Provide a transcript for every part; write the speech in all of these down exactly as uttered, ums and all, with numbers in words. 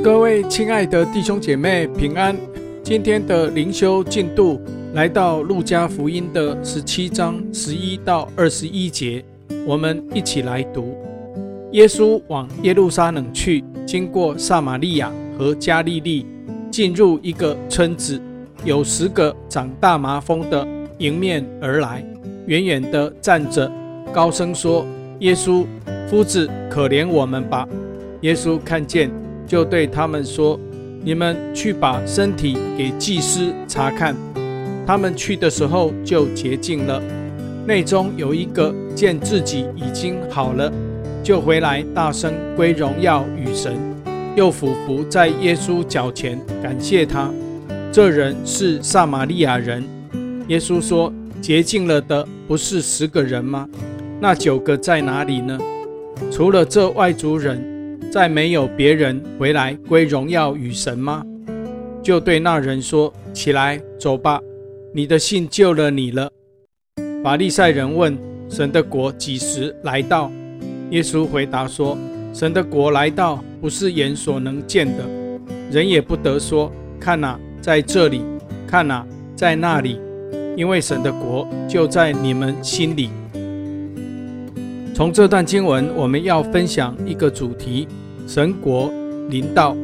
各位亲爱的弟兄姐妹平安。今天的灵修进度来到路加福音的十七章十一到二十一节，我们一起来读。耶稣往耶路撒冷去，经过撒玛利亚和加利利，进入一个村子，有十个长大麻风的迎面而来，远远地站着，高声说：耶稣，夫子，可怜我们吧。耶稣看见，就对他们说：你们去把身体给祭司查看。他们去的时候就洁净了。内中有一个见自己已经好了，就回来大声归荣耀与神，又俯伏在耶稣脚前感谢他。这人是撒玛利亚人。耶稣说：洁净了的不是十个人吗？那九个在哪里呢？除了这外族人，再没有别人回来归荣耀与神吗？就对那人说：起来，走吧，你的信救了你了。法利赛人问：神的国几时来到？耶稣回答说：神的国来到，不是眼所能见的，人也不得说：看哪，在这里，看哪，在那里，因为神的国就在你们心里。从这段经文，我们要分享一个主题：神国临到。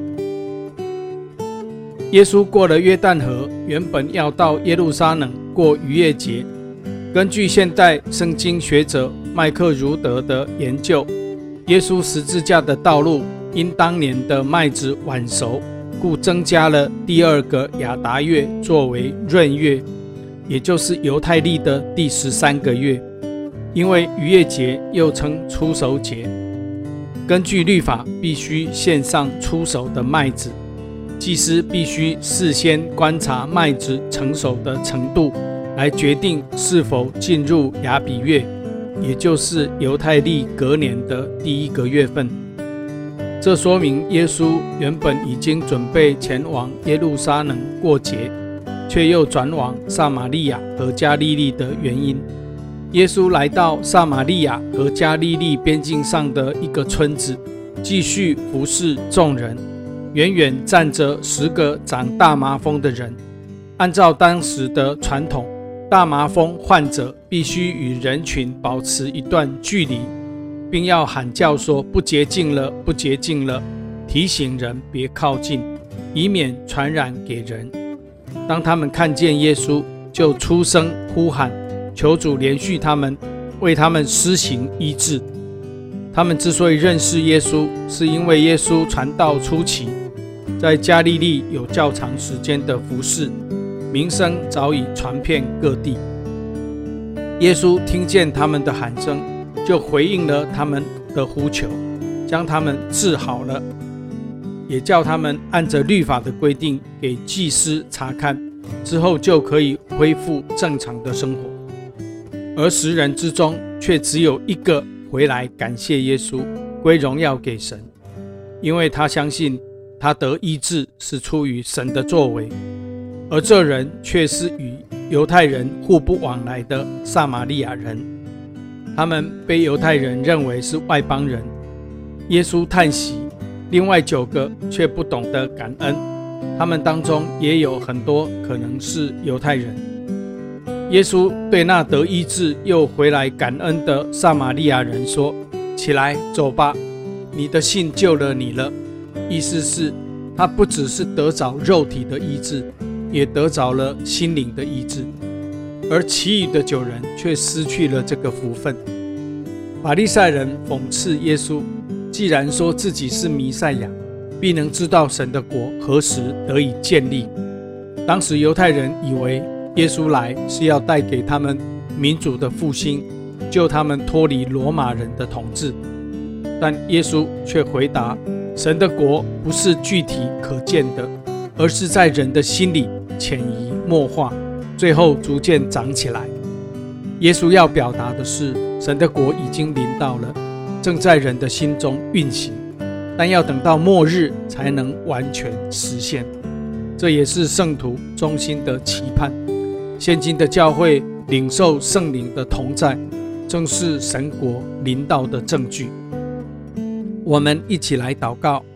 耶稣过了约旦河，原本要到耶路撒冷过逾越节。根据现代圣经学者麦克茹德的研究，耶稣十字架的道路因当年的麦子晚熟，故增加了第二个亚达月作为闰月，也就是犹太历的第十三个月。因为逾越节又称初熟节，根据律法必须献上初熟的麦子，祭司必须事先观察麦子成熟的程度，来决定是否进入亚比月，也就是犹太历隔年的第一个月份。这说明耶稣原本已经准备前往耶路撒冷过节，却又转往撒玛利亚和加利利的原因。耶稣来到撒玛利亚和加利利边境上的一个村子，继续服侍众人。远远站着十个长大麻风的人。按照当时的传统，大麻风患者必须与人群保持一段距离，并要喊叫说：不洁净了，不洁净了，提醒人别靠近，以免传染给人。当他们看见耶稣，就出声呼喊，求主怜恤他们，为他们施行医治。他们之所以认识耶稣，是因为耶稣传道初期在加利利有较长时间的服事，名声早已传遍各地。耶稣听见他们的喊声，就回应了他们的呼求，将他们治好了，也叫他们按着律法的规定给祭司查看，之后就可以恢复正常的生活。而十人之中，却只有一个回来感谢耶稣，归荣耀给神，因为他相信他得医治是出于神的作为。而这人却是与犹太人互不往来的撒玛利亚人，他们被犹太人认为是外邦人。耶稣叹息，另外九个却不懂得感恩，他们当中也有很多可能是犹太人。耶稣对那得医治又回来感恩的撒玛利亚人说：起来，走吧，你的信救了你了。意思是他不只是得着肉体的医治，也得着了心灵的医治。而其余的九人却失去了这个福分。法利赛人讽刺耶稣，既然说自己是弥赛亚，必能知道神的国何时得以建立。当时犹太人以为耶稣来是要带给他们民主的复兴，救他们脱离罗马人的统治。但耶稣却回答：神的国不是具体可见的，而是在人的心里潜移默化，最后逐渐长起来。耶稣要表达的是，神的国已经临到了，正在人的心中运行，但要等到末日才能完全实现。这也是圣徒衷心的期盼。现今的教会领受圣灵的同在，正是神国临到的证据。我们一起来祷告。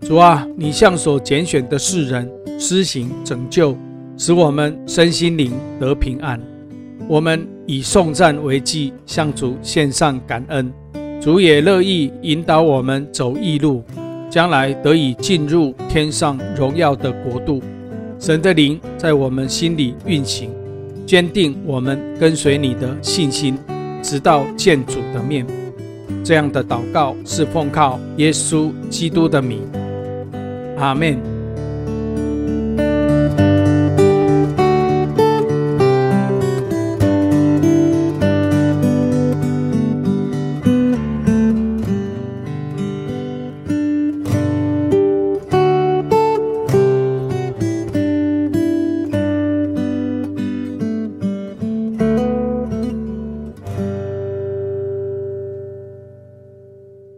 主啊，你向所拣选的世人施行拯救，使我们身心灵得平安。我们以颂赞为祭，向主献上感恩。主也乐意引导我们走义路，将来得以进入天上荣耀的国度。神的灵在我们心里运行，坚定我们跟随你的信心，直到见主的面。这样的祷告是奉靠耶稣基督的名，阿们。